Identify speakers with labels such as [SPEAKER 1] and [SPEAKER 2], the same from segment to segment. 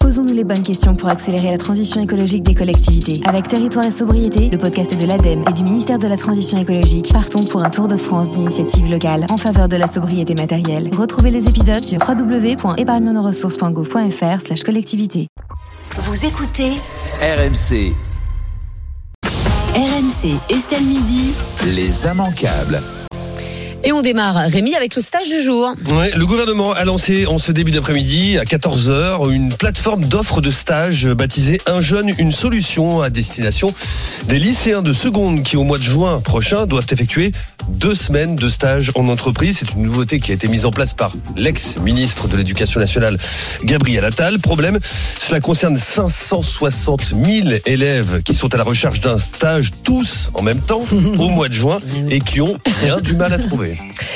[SPEAKER 1] Posons-nous les bonnes questions pour accélérer la transition écologique des collectivités. Avec Territoire et Sobriété, le podcast de l'ADEME et du ministère de la Transition écologique, partons pour un tour de France d'initiatives locales en faveur de la sobriété matérielle. Retrouvez les épisodes sur www.épargnenoressources.gouv.fr/collectivité.
[SPEAKER 2] Vous écoutez
[SPEAKER 3] RMC,
[SPEAKER 2] Estelle Midi,
[SPEAKER 3] les immanquables.
[SPEAKER 4] Et on démarre, Rémi, avec le stage du jour.
[SPEAKER 5] Ouais, le gouvernement a lancé en ce début d'après-midi, à 14h, une plateforme d'offres de stage baptisée Un jeune, une solution, à destination des lycéens de seconde qui, au mois de juin prochain, doivent effectuer 2 semaines de stage en entreprise. C'est une nouveauté qui a été mise en place par l'ex-ministre de l'Éducation nationale, Gabriel Attal. Problème, cela concerne 560 000 élèves qui sont à la recherche d'un stage, tous en même temps, au mois de juin, et qui ont bien du mal à trouver.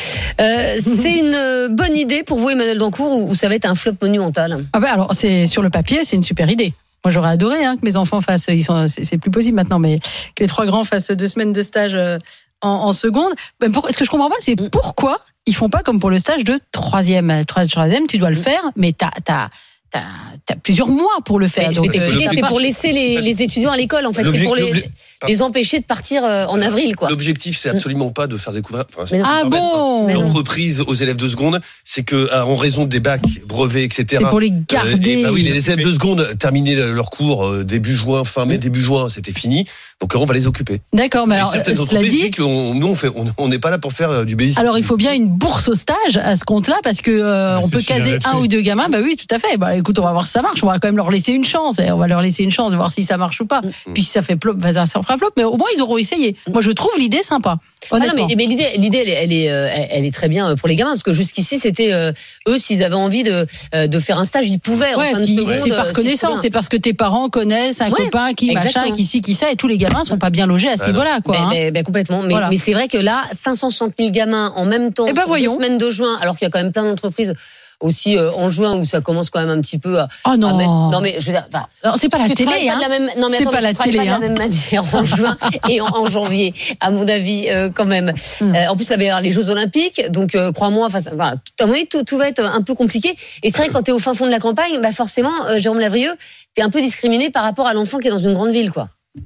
[SPEAKER 4] C'est une bonne idée pour vous, Emmanuel Dancourt, ou ça va être un flop monumental?
[SPEAKER 6] Alors, c'est sur le papier, c'est une super idée. Moi, j'aurais adoré que mes enfants fassent, c'est plus possible maintenant, mais que les 3 grands fassent 2 semaines de stage en seconde. Ce que je comprends pas, c'est pourquoi ils font pas comme pour le stage de troisième. Troisième, tu dois le faire, mais t'as plusieurs mois pour le faire.
[SPEAKER 4] Je vais t'expliquer, c'est pour laisser les étudiants à l'école, en fait. C'est pour les empêcher de partir en avril, quoi.
[SPEAKER 5] L'objectif, c'est absolument pas de faire découvrir. L'entreprise aux élèves de seconde, c'est que, en raison des bacs, brevets, etc.
[SPEAKER 6] C'est pour les garder.
[SPEAKER 5] Les élèves de seconde terminaient leur cours début juin, fin mai, début juin, c'était fini. Donc on va les occuper.
[SPEAKER 6] D'accord, mais alors,
[SPEAKER 5] certaines
[SPEAKER 6] cela
[SPEAKER 5] entreprises
[SPEAKER 6] dit,
[SPEAKER 5] disent on n'est pas là pour faire du babysitting.
[SPEAKER 6] Alors il faut bien une bourse au stage à ce compte-là, parce que on peut caser 1 ou 2 gamins. Oui, tout à fait. Écoute, on va voir si ça marche. On va quand même leur laisser une chance. On va leur laisser une chance de voir si ça marche ou pas. Puis si ça fait flop, ça fera flop. Mais au moins ils auront essayé. Moi je trouve l'idée sympa. Honnêtement.
[SPEAKER 4] Mais l'idée elle est très bien pour les gamins, parce que jusqu'ici c'était eux, s'ils avaient envie de faire un stage, ils pouvaient. En fin de seconde,
[SPEAKER 6] c'est par connaissance, c'est parce que tes parents connaissent un copain qui machin, qui ci, qui ça, et tous les gamins sont pas bien logés à ce niveau-là, quoi.
[SPEAKER 4] Complètement. Mais c'est vrai que là, 560 000 gamins en même temps, 2 semaines de juin, alors qu'il y a quand même plein d'entreprises aussi en juin où ça commence quand même un petit peu à...
[SPEAKER 6] Oh non.
[SPEAKER 4] Non mais je veux dire,
[SPEAKER 6] c'est pas la télé,
[SPEAKER 4] c'est pas la télé, de la même manière en juin et en janvier, à mon avis, quand même. En plus, ça va y avoir les Jeux Olympiques, donc crois-moi, à mon avis, tout va être un peu compliqué. Et c'est vrai que quand t'es au fin fond de la campagne, forcément, Jérôme Lavrieux, t'es un peu discriminé par rapport à l'enfant qui est dans une grande ville, quoi.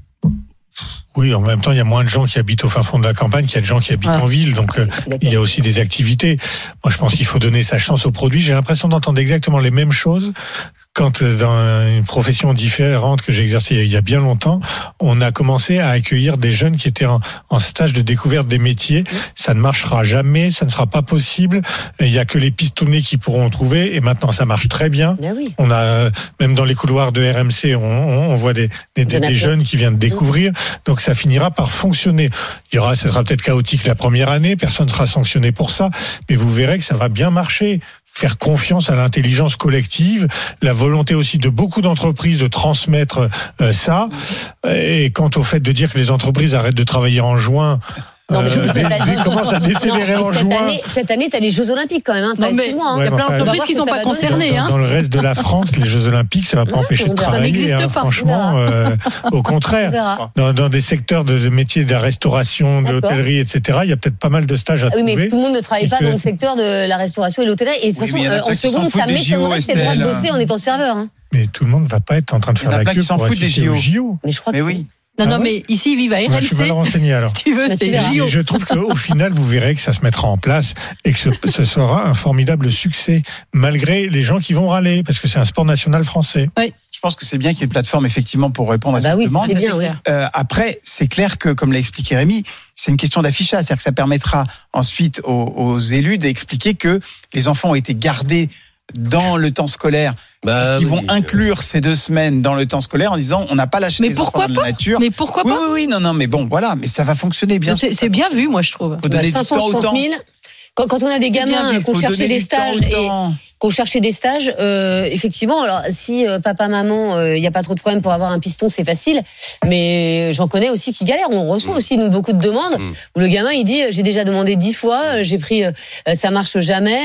[SPEAKER 7] Oui, en même temps, il y a moins de gens qui habitent au fin fond de la campagne qu'il y a de gens qui habitent en ville. Donc, il y a aussi des activités. Moi, je pense qu'il faut donner sa chance aux produits. J'ai l'impression d'entendre exactement les mêmes choses quand, dans une profession différente que j'ai exercée il y a bien longtemps, on a commencé à accueillir des jeunes qui étaient en stage de découverte des métiers. Ça ne marchera jamais, ça ne sera pas possible. Il y a que les pistonnés qui pourront le trouver. Et maintenant, ça marche très bien. On a, même dans les couloirs de RMC, on voit des jeunes qui viennent de découvrir. Donc, ça finira par fonctionner. Ça sera peut-être chaotique la première année, personne ne sera sanctionné pour ça, mais vous verrez que ça va bien marcher. Faire confiance à l'intelligence collective, la volonté aussi de beaucoup d'entreprises de transmettre ça. Et quant au fait de dire que les entreprises arrêtent de travailler en juin, commence à décélérer en juin.
[SPEAKER 4] Cette année, t'as les Jeux Olympiques quand même.
[SPEAKER 6] Il y a plein d'entreprises qui ne sont pas concernées.
[SPEAKER 7] Dans le reste de la France, les Jeux Olympiques, ça ne va pas empêcher de travailler. Franchement, au contraire. Dans des secteurs de métiers de la restauration, de l'hôtellerie, etc., il y a peut-être pas mal de stages à trouver.
[SPEAKER 4] Oui, mais tout le monde ne travaille pas dans le secteur de la restauration et de l'hôtellerie. Et de toute façon, en seconde, ça m'étonnerait que tu aies le droit de bosser en étant serveur.
[SPEAKER 7] Mais tout le monde ne va pas être en train de faire la queue pour assister aux JO.
[SPEAKER 4] Mais je crois que oui.
[SPEAKER 6] Non, mais ici, ils vivent à RMC.
[SPEAKER 7] Je suis mal renseigné, alors.
[SPEAKER 6] Si tu veux, c'est JO.
[SPEAKER 7] Je trouve qu'au final, vous verrez que ça se mettra en place et que ce sera un formidable succès, malgré les gens qui vont râler, parce que c'est un sport national français.
[SPEAKER 6] Oui.
[SPEAKER 8] Je pense que c'est bien qu'il y ait une plateforme, effectivement, pour répondre à cette demande.
[SPEAKER 4] C'est bien, oui.
[SPEAKER 8] Après, c'est clair que, comme l'a expliqué Rémi, c'est une question d'affichage. C'est-à-dire que ça permettra ensuite aux élus d'expliquer que les enfants ont été gardés dans le temps scolaire, ils vont inclure ces 2 semaines dans le temps scolaire en disant on n'a pas lâché les enfants de la nature.
[SPEAKER 6] Mais pourquoi pas?
[SPEAKER 8] Oui, non, mais bon, voilà, mais ça va fonctionner bien.
[SPEAKER 6] C'est bien vu, moi je trouve.
[SPEAKER 8] Faut donner
[SPEAKER 4] 560 000. Quand on a des gamins qui ont cherché des stages qu'on cherchait des stages, effectivement, alors si papa, maman, il n'y a pas trop de problème pour avoir un piston, c'est facile, mais j'en connais aussi qui galèrent. On reçoit aussi nous beaucoup de demandes où le gamin il dit j'ai déjà demandé 10 fois, j'ai pris, ça marche jamais.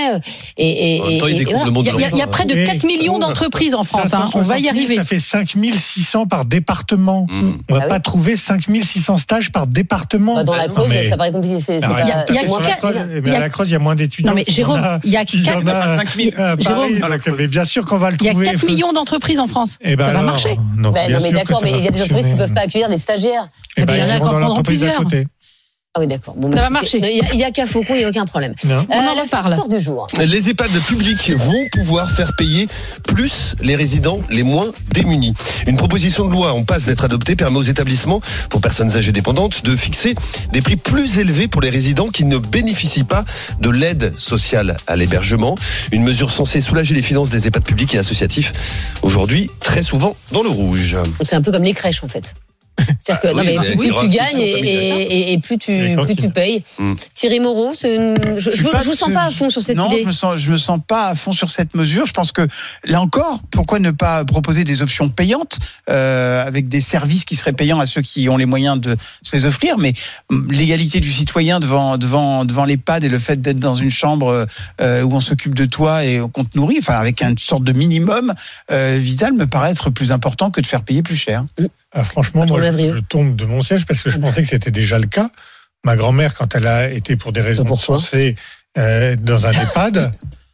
[SPEAKER 6] Il y a près de 4 millions d'entreprises en France, on va y arriver.
[SPEAKER 7] Ça fait 5600 par département. On va pas trouver 5600 stages par département.
[SPEAKER 4] Dans la Creuse, ça paraît compliqué.
[SPEAKER 7] À la Creuse, il y a moins d'étudiants.
[SPEAKER 6] Non mais Jérôme, il y a Jérôme,
[SPEAKER 7] mais bien sûr qu'on va le
[SPEAKER 6] il y
[SPEAKER 7] trouver.
[SPEAKER 6] a 4 millions d'entreprises en France.
[SPEAKER 7] Ça va
[SPEAKER 6] marcher.
[SPEAKER 4] Non, mais d'accord, mais il y a des entreprises qui ne peuvent pas accueillir des stagiaires.
[SPEAKER 7] Il y
[SPEAKER 6] en a qui en prendront plusieurs.
[SPEAKER 4] Ah oui, d'accord. Bon,
[SPEAKER 6] ça va marcher.
[SPEAKER 4] Il y a qu'à Faucon, il n'y a aucun problème.
[SPEAKER 6] On en reparle.
[SPEAKER 4] Du jour.
[SPEAKER 5] Les EHPAD publics vont pouvoir faire payer plus les résidents les moins démunis. Une proposition de loi en passe d'être adoptée permet aux établissements pour personnes âgées dépendantes de fixer des prix plus élevés pour les résidents qui ne bénéficient pas de l'aide sociale à l'hébergement. Une mesure censée soulager les finances des EHPAD publics et associatifs, aujourd'hui très souvent dans le rouge.
[SPEAKER 4] C'est un peu comme les crèches en fait. C'est-à-dire que plus tu gagnes et plus tu payes. Thierry Moreau, je vous sens pas à fond sur cette idée.
[SPEAKER 8] Non, je me sens pas à fond sur cette mesure. Je pense que là encore, pourquoi ne pas proposer des options payantes avec des services qui seraient payants à ceux qui ont les moyens de se les offrir. Mais l'égalité du citoyen devant l'EHPAD et le fait d'être dans une chambre où on s'occupe de toi et qu'on te nourrit, enfin avec une sorte de minimum vital, me paraît être plus important que de faire payer plus cher.
[SPEAKER 7] Franchement, moi, je tombe de mon siège parce que je pensais que c'était déjà le cas. Ma grand-mère, quand elle a été pour des raisons de santé dans un EHPAD,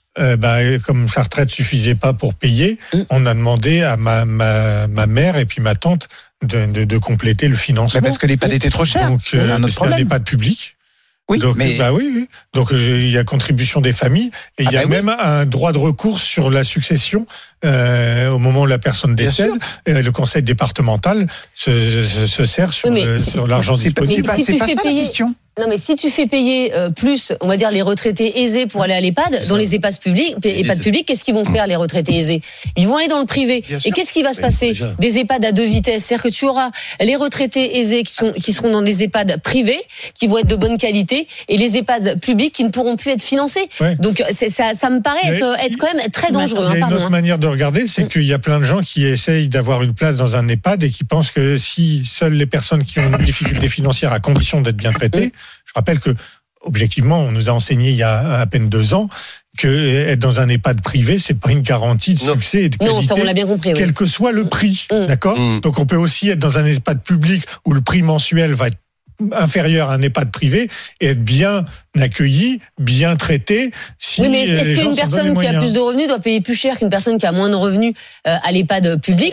[SPEAKER 7] comme sa retraite suffisait pas pour payer, on a demandé à ma mère et puis ma tante de compléter le financement.
[SPEAKER 8] Parce que l'EHPAD était trop cher.
[SPEAKER 7] Donc, c'est un EHPad public.
[SPEAKER 8] Oui,
[SPEAKER 7] donc,
[SPEAKER 8] mais...
[SPEAKER 7] oui. Donc, il y a contribution des familles et il y a même un droit de recours sur la succession au moment où la personne décède. Et le conseil départemental se sert sur l'argent disponible.
[SPEAKER 8] C'est pas ça la question.
[SPEAKER 4] Non, mais si tu fais payer plus, on va dire, les retraités aisés pour aller à l'EHPAD, dans les EHPAD publics, qu'est-ce qu'ils vont faire, les retraités aisés? Ils vont aller dans le privé. Et qu'est-ce qui va se passer? Des EHPAD à deux vitesses. C'est-à-dire que tu auras les retraités aisés qui seront dans des EHPAD privés, qui vont être de bonne qualité, et les EHPAD publics qui ne pourront plus être financés. Ouais. Donc, ça me paraît être quand même très dangereux.
[SPEAKER 7] Il y a une autre manière de regarder, c'est qu'il y a plein de gens qui essayent d'avoir une place dans un EHPAD et qui pensent que si seules les personnes qui ont une difficulté financière, à condition d'être bien traitées, je rappelle que, objectivement, on nous a enseigné il y a à peine 2 ans que être dans un EHPAD privé, c'est pas une garantie de succès et de qualité.
[SPEAKER 4] Non, ça on l'a bien compris.
[SPEAKER 7] Quel que soit le prix, d'accord. Donc on peut aussi être dans un EHPAD public où le prix mensuel va être inférieur à un EHPAD privé et être bien accueilli, bien traité.
[SPEAKER 4] Oui, mais est-ce qu'une personne qui a plus de revenus doit payer plus cher qu'une personne qui a moins de revenus à l'EHPAD public?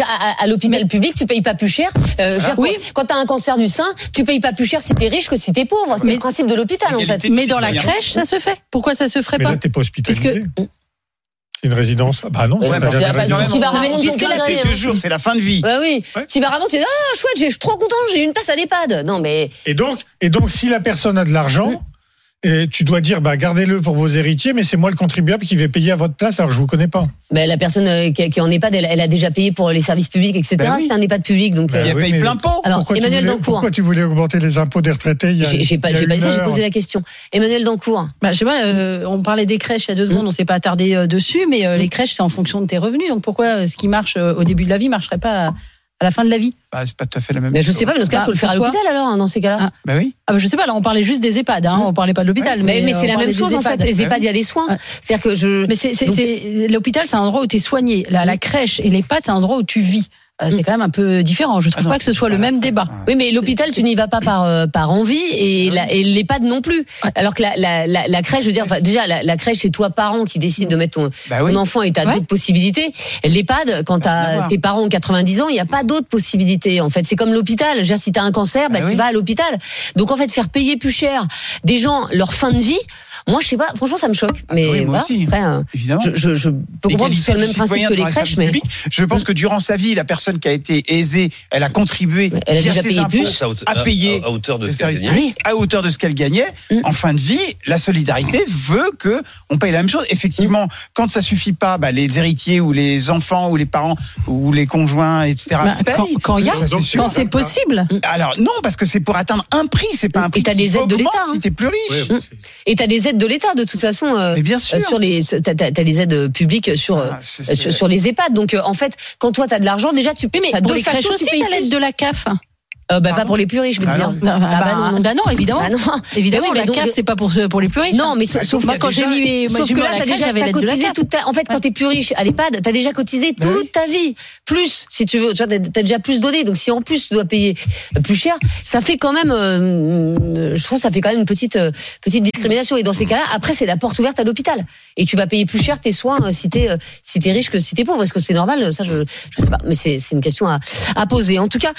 [SPEAKER 4] À l'hôpital public, tu payes pas plus cher. Quand tu as un cancer du sein, tu payes pas plus cher si tu es riche que si tu es pauvre. C'est le principe de l'hôpital, en fait.
[SPEAKER 6] Mais dans la crèche, ça se fait. Pourquoi ça se ferait pas?
[SPEAKER 7] Mais là, t'es pas hospitalisé. C'est une résidence. Bah non,
[SPEAKER 4] tu vas ramener
[SPEAKER 8] quelques jours, c'est la fin de vie.
[SPEAKER 4] Oui. Tu vas ramener, tu dis chouette, je suis trop content, j'ai une place à l'EHPAD. Non mais.
[SPEAKER 7] Et donc, si la personne a de l'argent, et tu dois dire gardez-le pour vos héritiers, mais c'est moi le contribuable qui vais payer à votre place, alors que je vous connais pas.
[SPEAKER 4] Mais la personne qui est en EHPAD, elle a déjà payé pour les services publics, etc. C'est un EHPad public, donc
[SPEAKER 8] il paye plein pot.
[SPEAKER 4] Alors Emmanuel Dancourt.
[SPEAKER 7] Pourquoi tu voulais augmenter les impôts des retraités?
[SPEAKER 4] J'ai pas dit ça, j'ai posé la question. Emmanuel Dancourt.
[SPEAKER 6] Je sais pas, on parlait des crèches il y a 2 secondes, on s'est pas attardé dessus, mais les crèches c'est en fonction de tes revenus, donc pourquoi ce qui marche au début de la vie marcherait pas à la fin de la vie?
[SPEAKER 8] C'est pas tout à fait la même chose.
[SPEAKER 4] Je sais pas, mais dans ce cas, il faut le faire à l'hôpital alors, dans ces cas-là.
[SPEAKER 8] Oui.
[SPEAKER 6] Je sais pas, là on parlait juste des EHPAD, on parlait pas de l'hôpital.
[SPEAKER 4] Mais c'est la même chose en fait. Les EHPAD, il y a des soins. C'est-à-dire que
[SPEAKER 6] Mais c'est l'hôpital, c'est un endroit où tu es soigné. La crèche et l'EHPAD, c'est un endroit où tu vis. C'est quand même un peu différent. Je trouve pas que ce soit le même débat.
[SPEAKER 4] Oui, mais l'hôpital, tu n'y vas pas par envie et l'EHPAD non plus. Alors que la crèche, je veux dire, déjà, la crèche, c'est toi, parent, qui décide de mettre ton enfant et t'as d'autres possibilités. L'EHPAD, quand tes parents ont 90 ans, il n'y a pas d'autres possibilités. En fait, c'est comme l'hôpital. Si t'as un cancer, tu vas à l'hôpital. Donc, en fait, faire payer plus cher des gens leur fin de vie, moi, je sais pas, franchement, ça me choque. Mais
[SPEAKER 8] moi aussi.
[SPEAKER 4] Après,
[SPEAKER 8] évidemment.
[SPEAKER 4] Je peux comprendre que ce soit le même principe que les crèches, mais.
[SPEAKER 8] Je pense que durant sa vie, la personne qui a été aisée, elle a contribué via ses impôts à payer
[SPEAKER 5] à hauteur de ce qu'elle gagnait.
[SPEAKER 8] À hauteur de ce qu'elle gagnait. En fin de vie, la solidarité veut que on paye la même chose. Effectivement, quand ça suffit pas, les héritiers ou les enfants ou les parents ou les conjoints, etc.
[SPEAKER 6] Quand c'est possible.
[SPEAKER 8] Alors non, parce que c'est pour atteindre un prix, c'est pas un prix.
[SPEAKER 4] Et t'as des aides de l'État.
[SPEAKER 8] Si t'es plus riche.
[SPEAKER 4] Et t'as des aides de l'État de toute façon.
[SPEAKER 8] Mais bien sûr.
[SPEAKER 4] T'as des aides publiques sur les EHPAD. Donc en fait, quand toi t'as de l'argent, déjà tu payes.
[SPEAKER 6] Mais pour les crèches aussi, t'as l'aide de la CAF.
[SPEAKER 4] Pas pour les plus riches, je veux dire.
[SPEAKER 6] Non, évidemment. Évidemment, la CAF, c'est pas pour les plus riches.
[SPEAKER 4] Non, mais sauf
[SPEAKER 6] moi, quand j'ai mis à la crèche, j'avais l'aide de la CAF.
[SPEAKER 4] En fait, quand t'es plus riche à l'EHPAD, t'as déjà cotisé toute ta vie. Plus, si tu veux, tu vois, t'as déjà plus donné. Donc, si en plus tu dois payer plus cher, ça fait quand même, je trouve, ça fait quand même une petite discrimination. Et dans ces cas-là, après, c'est la porte ouverte à l'hôpital. Et tu vas payer plus cher tes soins si t'es riche que si t'es pauvre. Est-ce que c'est normal? Ça, je sais pas. Mais c'est une question à poser. En tout cas,